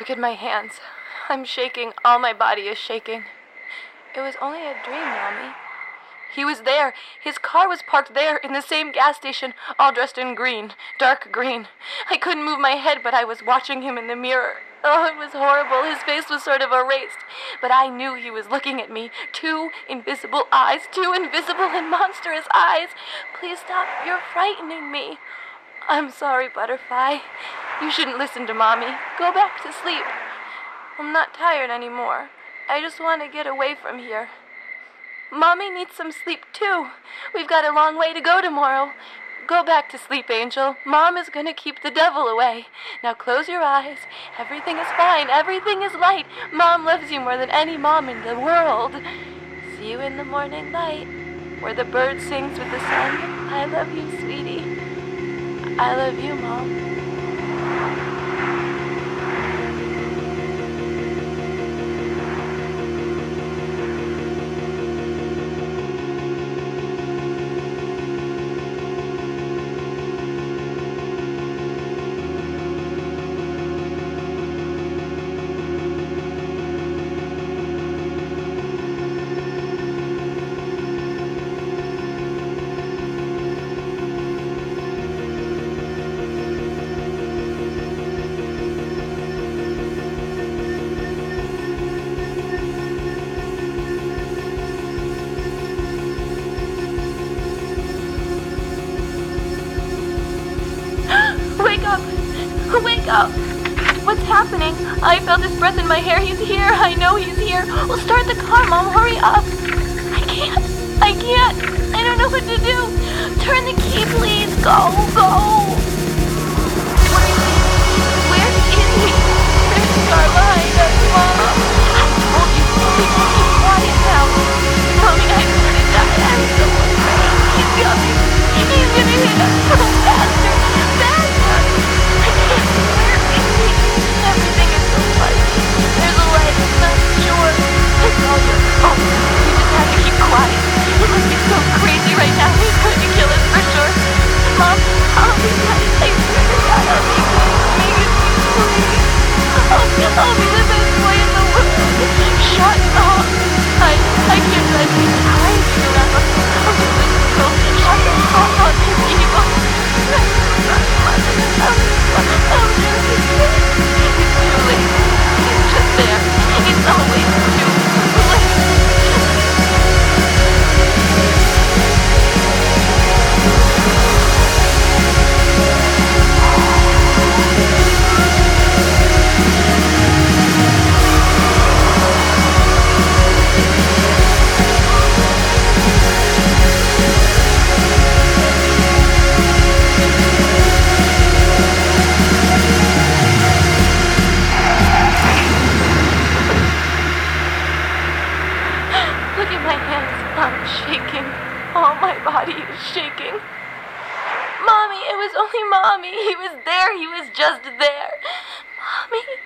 Look at my hands. I'm shaking. All my body is shaking. It was only a dream, Mommy. He was there. His car was parked there in the same gas station, all dressed in green, dark green. I couldn't move my head, but I was watching him in the mirror. Oh, it was horrible. His face was sort of erased, but I knew he was looking at me. Two invisible eyes, two invisible and monstrous eyes. Please stop. You're frightening me. I'm sorry, Butterfly. You shouldn't listen to Mommy. Go back to sleep. I'm not tired anymore. I just want to get away from here. Mommy needs some sleep, too. We've got a long way to go tomorrow. Go back to sleep, Angel. Mom is going to keep the devil away. Now close your eyes. Everything is fine. Everything is light. Mom loves you more than any mom in the world. See you in the morning light, where the bird sings with the sun. I love you, sweetie. I love you, Mom. Wake up! What's happening? I felt his breath in my hair. He's here. I know he's here. Well, start the car, Mom. Hurry up. I can't. I don't know what to do. Turn the key, please. Go. Where is he? There's a car behind us, Mom. I told you. People keep quiet now. Mommy, I'm gonna die. I'm so afraid. He's coming. He's gonna hit us. Go faster. Everything is so fuzzy. There's a light, I'm not sure. It's all your fault. We just have to keep quiet. It must be so crazy right now. He's going to kill us for sure. Mom, I'll be nice. I swear to God, I'll be good. Make it please. I'll be the best boy in the world. Shut up. I can't let you crying around. I'm just a girl. Shut the fuck up, you evil. It's too late. It's just there. It's always too late. I'm shaking. All my body is shaking. Mommy, it was only Mommy. He was there. He was just there. Mommy.